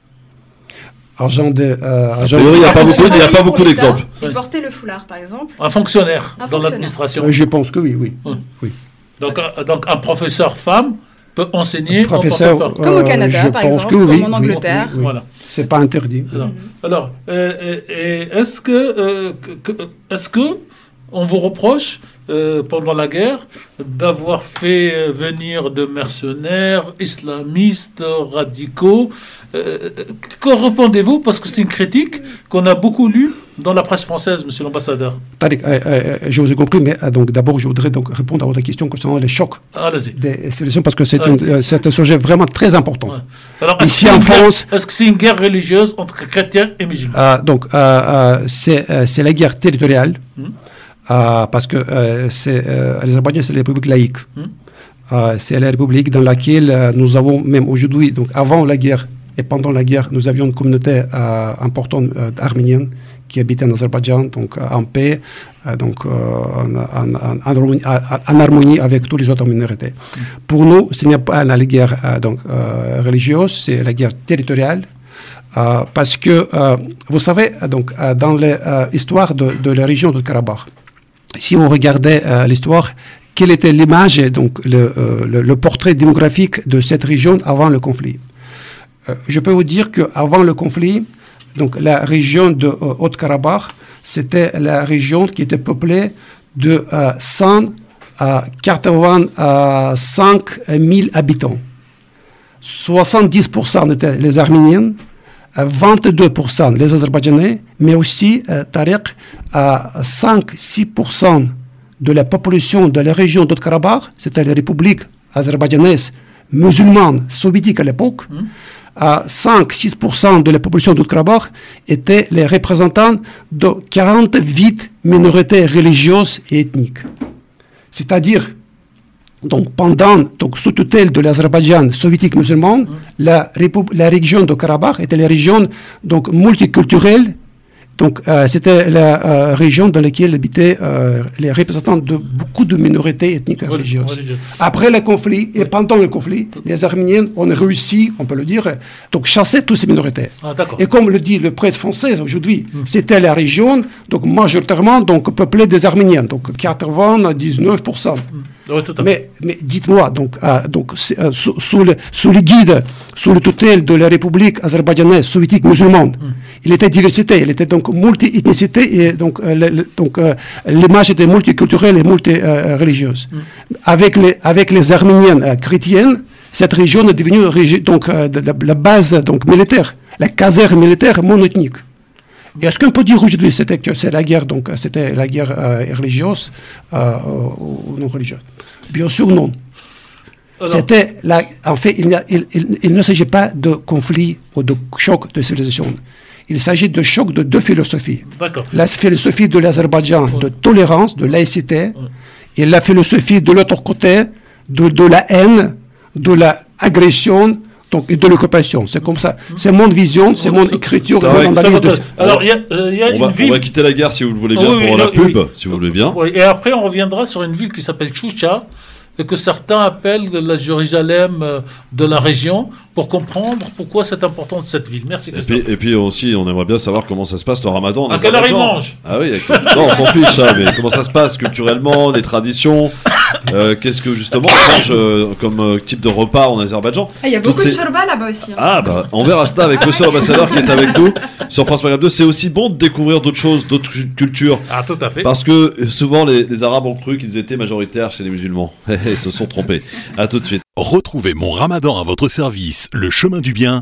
Agent de. Euh, agent il n'y a, a pas beaucoup, il y a pas beaucoup d'exemples. Vous portez le foulard, par exemple. Un fonctionnaire un dans fonctionnaire. l'administration. Euh, je pense que oui, oui. oui. oui. Donc, euh, donc un professeur femme peut enseigner. Un professeur, euh, comme au Canada, je par pense exemple, que oui, comme en Angleterre. Oui, oui. Voilà. C'est pas interdit. Alors, mm-hmm. alors euh, et, et est-ce que, euh, que, que est-ce que on vous reproche, euh, pendant la guerre, d'avoir fait euh, venir de mercenaires, islamistes, radicaux. Euh, que répondez-vous? Parce que c'est une critique qu'on a beaucoup lue dans la presse française, monsieur l'ambassadeur. Tariq, euh, euh, je vous ai compris, mais euh, donc, d'abord, je voudrais donc répondre à votre question concernant les chocs Allez-y. des civilisations, parce que c'est, une, euh, c'est un sujet vraiment très important. Ouais. Alors, est-ce Ici en France... Guerre, est-ce que c'est une guerre religieuse entre chrétiens et musulmans? euh, Donc, euh, euh, c'est, euh, c'est la guerre territoriale. Hum. Euh, parce que euh, c'est, euh, l'Azerbaïdjan, c'est la République laïque. Mm. Euh, c'est la République dans laquelle euh, nous avons, même aujourd'hui, donc avant la guerre et pendant la guerre, nous avions une communauté euh, importante euh, arménienne qui habitait en Azerbaïdjan, donc euh, en paix, euh, donc euh, en, en, en, en, harmonie, en harmonie avec toutes les autres minorités. Mm. Pour nous, ce n'est pas la guerre euh, donc, euh, religieuse, c'est la guerre territoriale. Euh, parce que, euh, vous savez, donc, euh, dans l'histoire de, de la région de Karabakh, si on regardait euh, l'histoire, quelle était l'image, donc le, euh, le, le portrait démographique de cette région avant le conflit? euh, Je peux vous dire qu'avant le conflit, donc la région de euh, Haut-Karabakh, c'était la région qui était peuplée de euh, cent quatre-vingt-cinq mille habitants. soixante-dix pour cent étaient les Arméniens, vingt-deux pour cent les Azerbaïdjanais, mais aussi, euh, Tariq, à cinq à six pour cent de la population de la région d'Haut-Karabakh, c'était la République azerbaïdjanaise musulmane soviétique à l'époque, mmh. à cinq à six pour cent de la population d'Haut-Karabakh étaient les représentants de quarante-huit minorités religieuses et ethniques. C'est-à-dire, donc pendant, donc sous tutelle de l'Azerbaïdjan soviétique musulman, mmh. la, la région de Karabakh était la région donc multiculturelle Donc, euh, c'était la euh, région dans laquelle habitaient euh, les représentants de beaucoup de minorités ethniques et religieuses. religieuses. Après le conflit et pendant le conflit, les Arméniens ont réussi, on peut le dire, donc chasser toutes ces minorités. Ah, et comme le dit le presse française aujourd'hui, mmh. c'était la région donc majoritairement donc peuplée des Arméniens, donc quatre-vingt-dix-neuf pour cent. Mmh. Oui, mais, mais dites-moi, donc, euh, donc euh, sous, sous, le, sous le guide, sous le tutelle de la République azerbaïdjanaise soviétique musulmane, mmh. il était diversité, il était donc multi-ethnicité et donc, euh, le, le, donc euh, l'image était multiculturelle et multi-religieuse. Euh, mmh. avec, les, avec les Arméniens euh, chrétiennes, cette région est devenue régi- donc, euh, de la, la base donc, militaire, la caserne militaire monoethnique. Et est-ce qu'on peut dire aujourd'hui c'était que c'est la guerre, donc c'était la guerre euh, religieuse euh, ou non religieuse? Bien sûr non. Alors, c'était la, en fait, il, il, il, il ne s'agit pas de conflit ou de choc de civilisation. Il s'agit de choc de deux philosophies. D'accord. La philosophie de l'Azerbaïdjan ouais. de tolérance, de laïcité, ouais. et la philosophie de l'autre côté de, de la haine, de l'agression. Donc, et de l'occupation, c'est comme ça. C'est mon vision, c'est mon écriture. C'est mon analyse de... Alors, il y a, euh, y a on, une va, ville... on va quitter la guerre si vous le voulez bien, oh, oui, pour oui, la pub, oui. si vous voulez bien. Oui, et après, on reviendra sur une ville qui s'appelle Choucha, et que certains appellent la Jérusalem de la région, pour comprendre pourquoi c'est important de cette ville. Merci, Christophe. Et puis, et puis aussi, on aimerait bien savoir comment ça se passe le ramadan. À quelle heure ils mangent? Ah oui, non, on s'en fiche ça, mais comment ça se passe culturellement, les traditions, euh, qu'est-ce que justement on mange euh, comme euh, type de repas en Azerbaïdjan. Il ah, y a beaucoup ces... de shorba là-bas aussi. Hein. Ah bah, on verra ça avec monsieur l'ambassadeur qui est avec nous sur France Maghreb deux. C'est aussi bon de découvrir d'autres choses, d'autres cultures. Ah, tout à fait. Parce que souvent, les, les Arabes ont cru qu'ils étaient majoritaires chez les musulmans. Ils se sont trompés. À tout de suite. Retrouvez mon ramadan à votre service, le chemin du bien,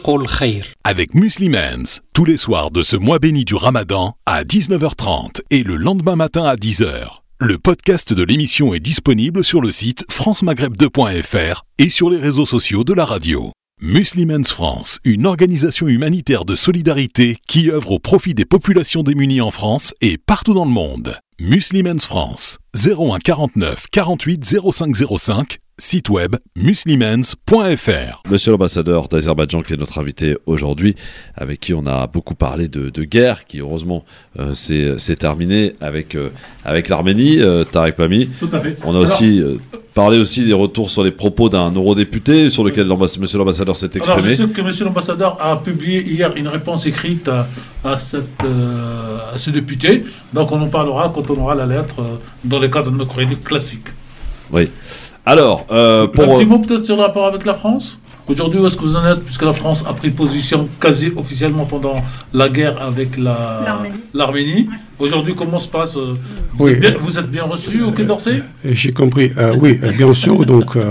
avec Muslimans, tous les soirs de ce mois béni du ramadan à dix-neuf heures trente et le lendemain matin à dix heures. Le podcast de l'émission est disponible sur le site france maghreb deux point f r et sur les réseaux sociaux de la radio. Muslimans France, une organisation humanitaire de solidarité qui œuvre au profit des populations démunies en France et partout dans le monde. Muslimans France, zéro un quarante-neuf quarante-huit zéro cinq zéro cinq, site web muslimans point f r. Monsieur l'ambassadeur d'Azerbaïdjan qui est notre invité aujourd'hui, avec qui on a beaucoup parlé de, de guerre, qui heureusement euh, s'est, s'est terminée avec, euh, avec l'Arménie, euh, Tarek Pami. Tout à fait. On a alors, aussi euh, parlé aussi des retours sur les propos d'un eurodéputé sur lequel monsieur l'ambassadeur s'est exprimé. Alors je sais que monsieur l'ambassadeur a publié hier une réponse écrite à, à, cette, euh, à ce député, donc on en parlera quand on aura la lettre euh, dans le cadre de nos chroniques classiques. Oui. Alors, euh, pour... Un petit mot peut-être sur le rapport avec la France. Aujourd'hui, où est-ce que vous en êtes, puisque la France a pris position quasi officiellement pendant la guerre avec la... l'Arménie. l'Arménie. Aujourd'hui, comment se passe vous, oui. êtes bien, vous êtes bien reçu au Quai d'Orsay? J'ai compris. Euh, oui, bien sûr. Donc, euh,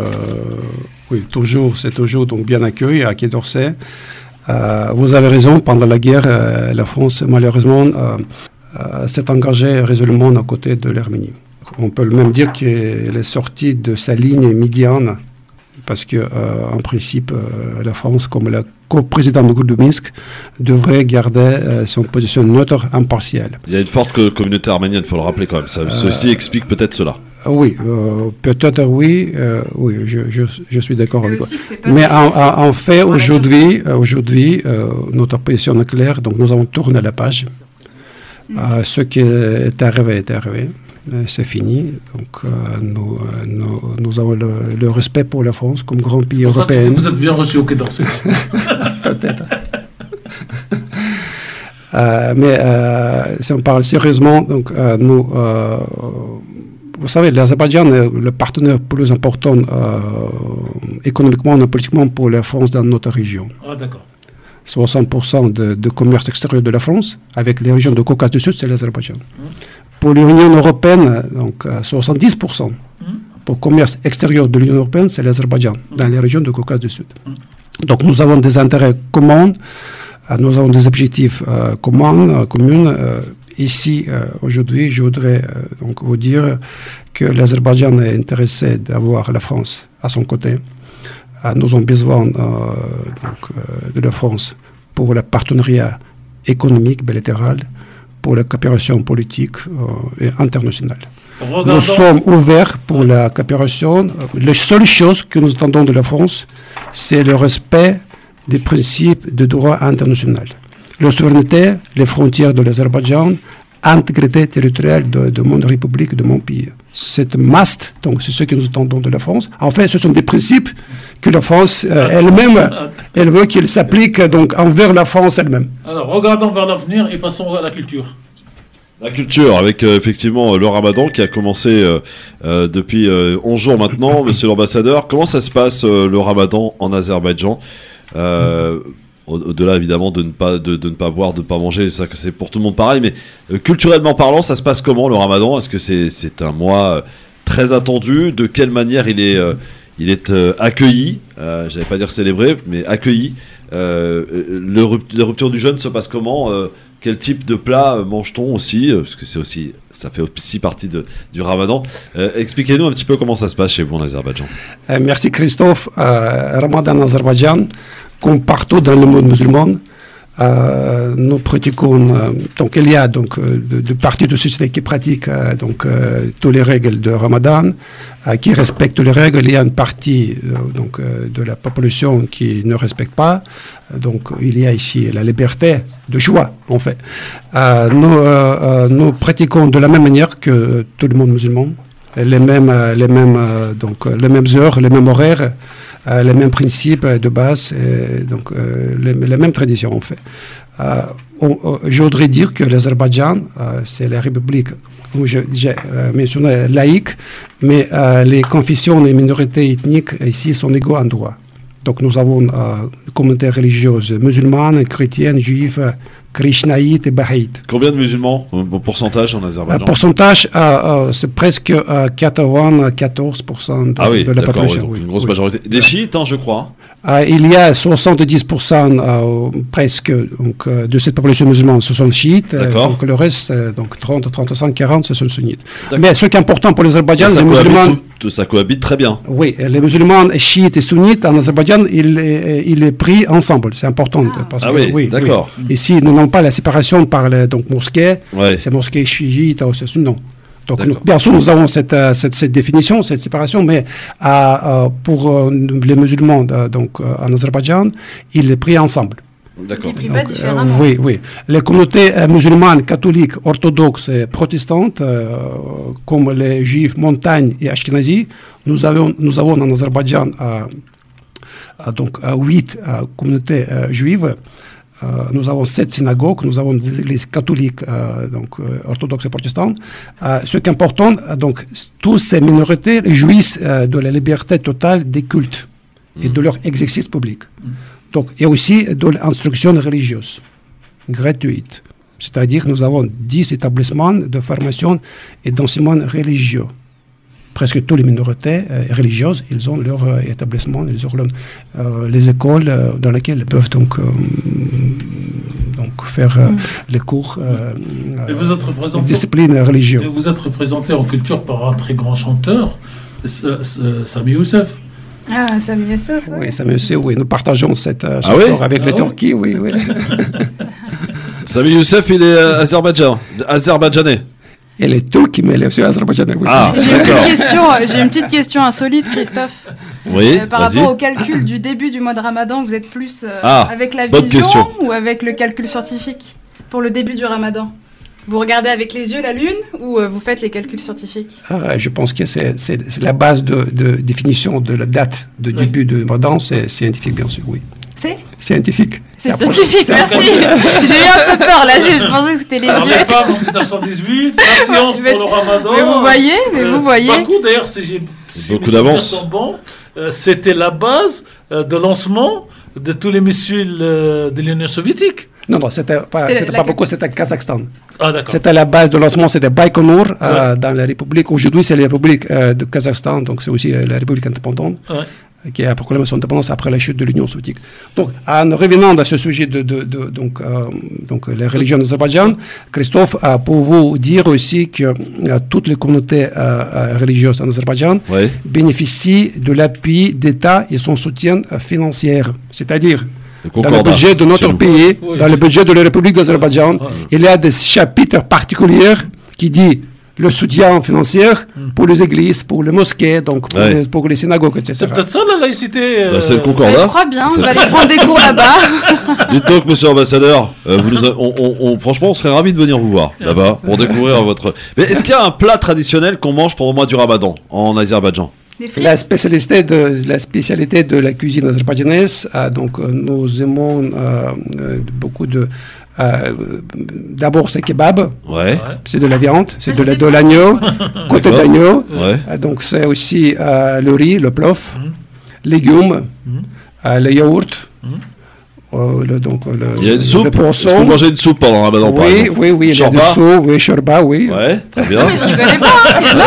oui, toujours, c'est toujours donc bien accueilli à Quai d'Orsay. Euh, vous avez raison. Pendant la guerre, euh, la France, malheureusement, euh, euh, s'est engagée résolument à côté de l'Arménie. On peut même dire qu'elle est sortie de sa ligne médiane, parce que, euh, en principe, euh, la France, comme la co-présidente du groupe de Minsk, devrait garder euh, son position neutre, impartiale. Il y a une forte communauté arménienne, il faut le rappeler quand même. Ça, euh, ceci explique peut-être cela. Oui, euh, peut-être oui, euh, oui, je, je, je suis d'accord avec vous. Mais en, en, en fait, aujourd'hui, aujourd'hui euh, notre position est claire, donc nous avons tourné la page. Mm. Euh, ce qui est arrivé est arrivé. C'est fini. Donc, euh, nous, euh, nous, nous avons le, le respect pour la France comme grand pays européen. Vous êtes bien reçu au Quai d'Orsay. Peut-être. euh, mais euh, si on parle sérieusement, donc, euh, nous, euh, vous savez, l'Azerbaïdjan est le partenaire le plus important euh, économiquement et politiquement pour la France dans notre région. Ah, d'accord. soixante pour cent de, de commerce extérieur de la France avec les régions du Caucase du Sud, c'est l'Azerbaïdjan. Mmh. Pour l'Union européenne, donc euh, soixante-dix pour cent mmh. pour le commerce extérieur de l'Union européenne, c'est l'Azerbaïdjan, mmh. dans les régions du Caucase du Sud. Mmh. Donc nous avons des intérêts communs, euh, nous avons des objectifs euh, communs, euh, communs. Euh, ici, euh, aujourd'hui, je voudrais euh, donc vous dire que l'Azerbaïdjan est intéressé d'avoir la France à son côté. Euh, nous avons besoin euh, donc, euh, de la France pour le partenariat économique bilatéral, pour la coopération politique euh, et internationale. Regardons. Nous sommes ouverts pour la coopération. La seule chose que nous attendons de la France, c'est le respect des principes de droit international. la souveraineté, les frontières de l'Azerbaïdjan, intégrité territoriale de, de mon république, de mon pays. C'est un must, donc c'est ce que nous attendons de la France. En fait, ce sont des principes que la France euh, elle-même, elle veut qu'ils s'appliquent donc envers la France elle-même. Alors, regardons vers l'avenir et passons à la culture. La culture, avec euh, effectivement le ramadan qui a commencé euh, euh, depuis euh, onze jours maintenant, monsieur l'ambassadeur. Comment ça se passe euh, le ramadan en Azerbaïdjan euh, au-delà évidemment de ne pas de, de ne pas boire, de ne pas manger, ça c'est pour tout le monde pareil, mais euh, culturellement parlant, ça se passe comment le ramadan? Est-ce que c'est c'est un mois euh, très attendu? De quelle manière il est euh, il est euh, accueilli? euh, J'allais pas dire célébré, mais accueilli. Euh, le, la rupture du jeûne se passe comment? euh, Quel type de plat mange-t-on aussi? Parce que c'est aussi, ça fait aussi partie de, du ramadan. Euh, expliquez-nous un petit peu comment ça se passe chez vous en Azerbaïdjan. Euh, merci Christophe. Euh, ramadan en Azerbaïdjan, comme partout dans le monde musulman, euh, nous pratiquons, euh, donc il y a donc euh, de, de parties de société qui pratiquent euh, donc euh, toutes les règles de Ramadan, euh, qui respectent les règles. Il y a une partie euh, donc euh, de la population qui ne respecte pas. Donc il y a ici la liberté de choix en fait. Euh, nous, euh, euh, nous pratiquons de la même manière que tout le monde musulman, les mêmes, les mêmes donc les mêmes heures, les mêmes horaires. Euh, les mêmes principes de base, et donc euh, les, les mêmes traditions en fait. Euh, on, on, je voudrais dire que l'Azerbaïdjan, euh, c'est la république, comme j'ai euh, mentionné, laïque, mais euh, les confessions et minorités ethniques ici sont égaux en droit. Donc nous avons euh, des communautés religieuses musulmanes, chrétiennes, juives, krishnaïtes et bahaïtes. Combien de musulmans, au pourcentage en Azerbaïdjan? Le pourcentage, euh, euh, c'est presque euh, quatre-vingt-quatorze pour cent de, ah oui, de la population. Oui, oui, une grosse oui. majorité. Des chiites, hein, je crois. Euh, il y a soixante-dix pour cent euh, presque donc, euh, de cette population musulmane, ce sont chiites. Euh, donc le reste, euh, donc trente, trente-cinq, quarante, ce sont sunnites. Mais ce qui est important pour les Azerbaïdjans, les musulmans... Tout, ça cohabite très bien. Oui, les musulmans chiites et sunnites en Azerbaïdjan, il est, il est pris ensemble. C'est important. Ah, parce ah que, oui, oui, d'accord. Oui. Ici, nous n'avons pas la séparation par les donc, mosquées. Ouais. C'est mosquée chiite ou c'est non. Donc, nous, bien sûr, nous avons cette, cette, cette définition, cette séparation, mais euh, euh, pour euh, les musulmans euh, donc, euh, en Azerbaïdjan, il est pris ensemble. D'accord. Il est pris pas différemment. Euh, oui, oui. Les communautés euh, musulmanes, catholiques, orthodoxes et protestantes, euh, comme les juifs montagne et ashkénazis, nous avons, nous avons en Azerbaïdjan euh, euh, donc, euh, huit euh, communautés euh, juives. Euh, nous avons sept synagogues, nous avons des églises catholiques, euh, donc euh, orthodoxes et protestantes. Euh, ce qui est important, euh, donc, toutes ces minorités jouissent euh, de la liberté totale des cultes mmh. et de leur exercice public. Mmh. Donc, il y a aussi de l'instruction religieuse gratuite. C'est-à-dire nous avons dix établissements de formation et d'enseignement religieux. Presque toutes les minorités euh, religieuses, ils ont leur euh, établissement, ils ont leur, euh, les écoles euh, dans lesquelles ils peuvent donc, euh, donc faire euh, mmh. les cours et vous êtes représenté, de discipline religieuse. Et vous êtes représenté en culture par un très grand chanteur, Sami Youssef. Ah, Sami Youssef. Oui, Sami Youssef, oui. Nous partageons cette euh, ah oui avec ah les oui Turquie, oui. oui. Sami Youssef, il est euh, azerbaïdjan, azerbaïdjanais. Et les Turcs, mais aussi azerbaïdjanais. Oui. Ah, j'ai, une petite question, j'ai une petite question insolite, Christophe. Oui, euh, par vas-y. rapport au calcul du début du mois de Ramadan, vous êtes plus euh, ah, avec la bonne vision question. ou avec le calcul scientifique pour le début du Ramadan? Vous regardez avec les yeux la lune ou euh, vous faites les calculs scientifiques? ah, Je pense que c'est, c'est, c'est la base de, de définition de la date de oui. début du Ramadan, c'est scientifique, bien sûr, oui. C'est Scientifique. C'est, c'est scientifique, merci. J'ai eu un peu peur là, je pensais que c'était les Alors, yeux. les femmes en dix-neuf cent dix-huit, la science pour le Ramadan. Mais vous voyez, mais euh, vous voyez. Bakou, d'ailleurs, c'est, j'ai, si beaucoup d'avance. Bon, euh, c'était la base euh, de lancement de tous les missiles euh, de l'Union soviétique. Non, non, c'était pas, c'était c'était pas beaucoup, c'était Kazakhstan. Ah, d'accord. C'était la base de lancement, c'était Baïkonour euh, ouais. dans la République. Aujourd'hui, c'est la République euh, de Kazakhstan, donc c'est aussi euh, la République indépendante. Ouais. Qui a proclamé son indépendance après la chute de l'Union soviétique. Donc, en revenant à ce sujet de, de, de donc, euh, donc, les religions d'Azerbaïdjan, Christophe, euh, pour vous dire aussi que euh, toutes les communautés euh, religieuses en Azerbaïdjan oui. bénéficient de l'appui d'État et son soutien euh, financier. C'est-à-dire, dans le budget de notre pays, oui, dans le budget de la République d'Azerbaïdjan, oui. il y a des chapitres particuliers qui disent le soutien financier mm. pour les églises, pour les mosquées, donc pour, ouais. les, pour les synagogues, et cetera. C'est peut-être ça la laïcité. Euh... Bah, c'est le Concordat. Ouais, je crois bien, on va aller prendre des cours là-bas. Dites donc, monsieur l'ambassadeur, euh, vous nous a... on, on, on, franchement, on serait ravis de venir vous voir là-bas pour découvrir votre. Mais est-ce qu'il y a un plat traditionnel qu'on mange pendant le mois du Ramadan en Azerbaïdjan? La spécialité de la spécialité de la cuisine azerbaïdjanaise, euh, donc euh, nous aimons euh, euh, beaucoup de. Euh, d'abord c'est kebab, ouais. c'est de la viande, c'est de, la, de l'agneau, côté d'agneau. Ouais. Euh, donc c'est aussi euh, le riz, le plof, mmh. légumes, mmh. euh, le yaourt. Mmh. Euh, le, donc, le, il y a une soupe. Est-ce que vous mangez une soupe pendant un Ramadan? Oui, oui, oui, il y a des soupes, oui, shorba, oui. Ouais, très bien. Mais je rigolais pas, hein, il y en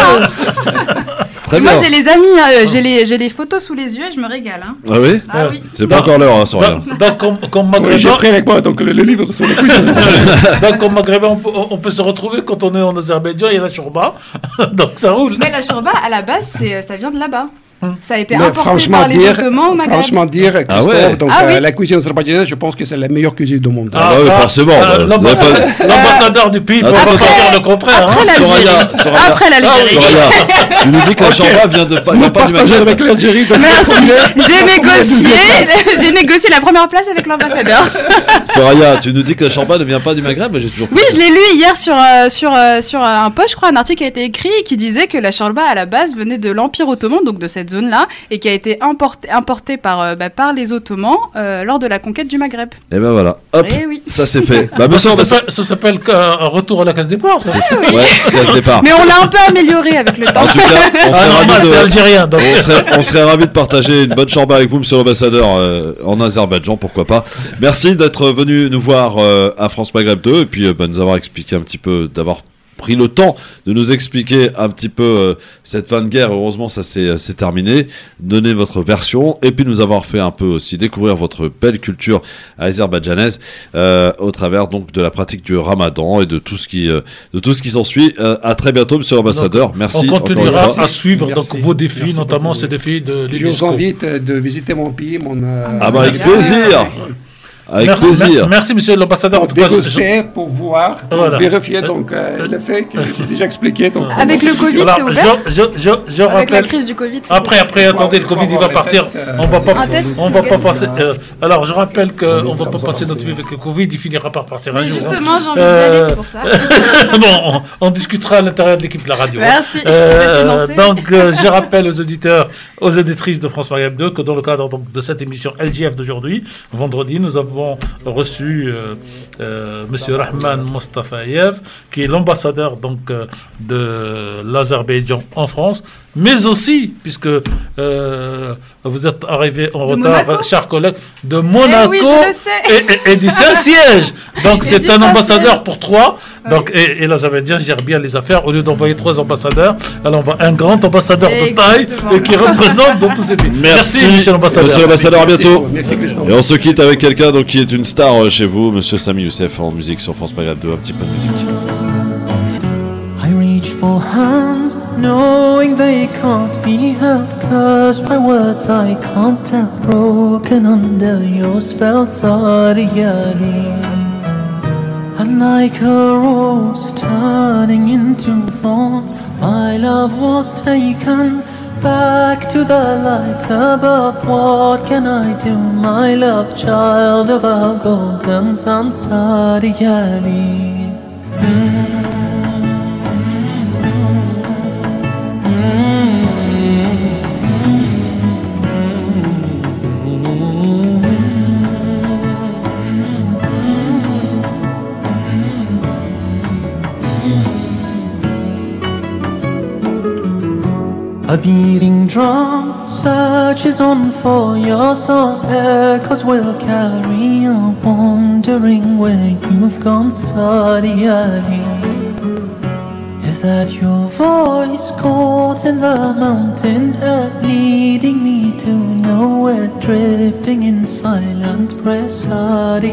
a. Très moi, j'ai les amis, hein, j'ai, les, j'ai les photos sous les yeux et je me régale. Hein. Ah oui, ah, oui. C'est pas donc, encore l'heure, hein, Soraya. Donc, donc comme, comme maghrébin... Oui, j'ai pris avec moi donc, le, le livre sur les cuisines. Donc, comme maghrébin, on peut, on peut se retrouver quand on est en Azerbaïdjan, il y a la shorba, donc ça roule. Mais la shorba, à la base, c'est, ça vient de là-bas. Hum. Ça a été mais importé par les dire, Ottomans au Maghreb. Franchement dire, ah ouais. donc, ah euh, oui. la cuisine azerbaïdjanaise, je pense que c'est la meilleure cuisine du monde. Ah, ah oui, forcément. Euh, l'ambassadeur, pas... l'ambassadeur du pays ne peut pas dire le contraire. Après hein. l'Algérie. Soraya, Soraya. Après l'Algérie. Soraya, tu nous dis que la okay. Shorba vient, de, Nous vient pas du Maghreb. avec l'Algérie. Merci. J'ai négocié, j'ai négocié la première place avec l'ambassadeur. Soraya, tu nous dis que la Shorba ne vient pas du Maghreb, mais j'ai toujours. Oui, je l'ai lu hier sur euh, sur euh, sur un post, je crois, un article qui a été écrit qui disait que la Shorba à la base venait de l'Empire ottoman, donc de cette zone-là, et qui a été importé importé par, euh, bah, par les Ottomans euh, lors de la conquête du Maghreb. Et ben voilà, hop, et oui. ça c'est fait. Bah, ça, ça, s'appelle, ça s'appelle un retour à la case départ. Ça. C'est, oui. Ouais, case départ. Mais on l'a un peu amélioré avec le temps. En tout cas, on serait ah, normal, de, c'est algérien. Donc. On serait, on serait ravis de partager une bonne Shorba avec vous, monsieur l'ambassadeur, euh, en Azerbaïdjan, pourquoi pas. Merci d'être venu nous voir euh, à France Maghreb deux et puis euh, bah, nous avoir expliqué un petit peu, d'avoir pris le temps de nous expliquer un petit peu euh, cette fin de guerre. Heureusement, ça s'est, c'est terminé. Donner votre version et puis nous avoir fait un peu aussi découvrir votre belle culture azerbaïdjanaise euh, au travers donc de la pratique du Ramadan et de tout ce qui euh, de tout ce qui s'ensuit. Euh, à très bientôt, monsieur l'ambassadeur. Donc, merci. On continuera à suivre merci. donc vos défis, merci notamment beaucoup. Ces défis de l'UNESCO. Je vous invite de visiter mon pays, mon. Euh, ah bah avec plaisir. Avec merci, plaisir. Merci, monsieur l'ambassadeur. Donc, déguster pour voir, pour voilà. vérifier donc, euh, le fait que j'ai déjà expliqué. Donc, avec le Covid, alors, c'est ouvert je, je, je, je Avec rappelle... la crise du Covid. Après, après, attendez, le Covid, il va partir. Tests, euh, on va pas, on va pas okay. passer... Euh, alors, je rappelle qu'on ne va pas passer notre vie avec le Covid, il finira par partir un Mais jour. justement, hein. j'ai envie euh... d'y aller, c'est pour ça. Bon, on, on discutera à l'intérieur de l'équipe de la radio. Merci. Euh, donc, euh, je rappelle aux auditeurs, aux auditrices de France Maghreb deux que dans le cadre donc, de cette émission L J F d'aujourd'hui, vendredi, nous avons reçu... Euh, Euh, Monsieur Rahman Mostafayev, qui est l'ambassadeur donc euh, de l'Azerbaïdjan en France, mais aussi, puisque euh, vous êtes arrivé en de retard, Monaco. chers collègues, de Monaco eh oui, je le sais. et, et, et du Saint-Siège. Donc et c'est un ambassadeur Saint-Siège. pour trois. Oui. Donc, et, et l'Azerbaïdjan gère bien les affaires. Au lieu d'envoyer trois ambassadeurs, elle envoie un grand ambassadeur de taille et qui représente dans tous ces pays. Merci, Merci monsieur l'ambassadeur. Monsieur l'ambassadeur, à bientôt. Merci, Christophe. Et on se quitte avec quelqu'un donc, qui est une star chez vous, monsieur Sami Youssef en musique sur France Maghreb deux. Un petit peu de musique. I reach for hands, knowing they can't be held. Cursed by words I can't tell, broken under your spell, sorry, and like a rose turning into thorns, my love was taken back to the light above. What can I do, my love, child of our golden sun, sorry, mm. A beating drum searches on for your song. Echoes will carry on, wondering where you've gone, sorry, is that your voice caught in the mountain air, leading me to nowhere, drifting in silent prayer, sorry,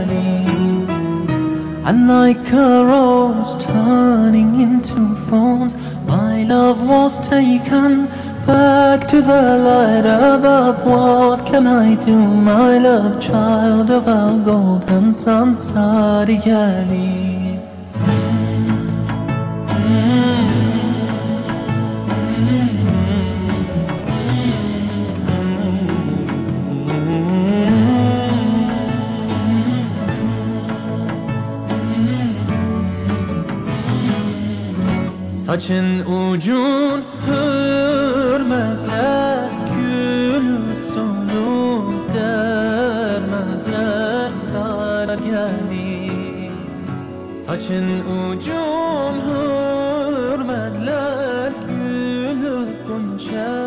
and like a rose turning into thorns, my love was taken back to the light above. What can I do, my love, child of our golden sun, sorry, mm. Saçın ucun hürmezler, gülü sonu dermezler, sar geldi. Saçın ucun hürmezler, gülü gonca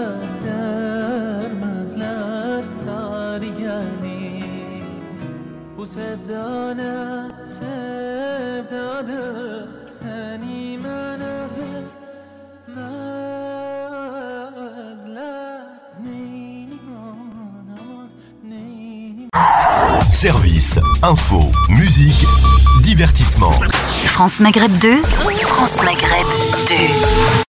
dermezler, sar geldi. Bu sevda ne sevdadır, seni bana Service, info, musique, divertissement. France Maghreb deux, France Maghreb deux.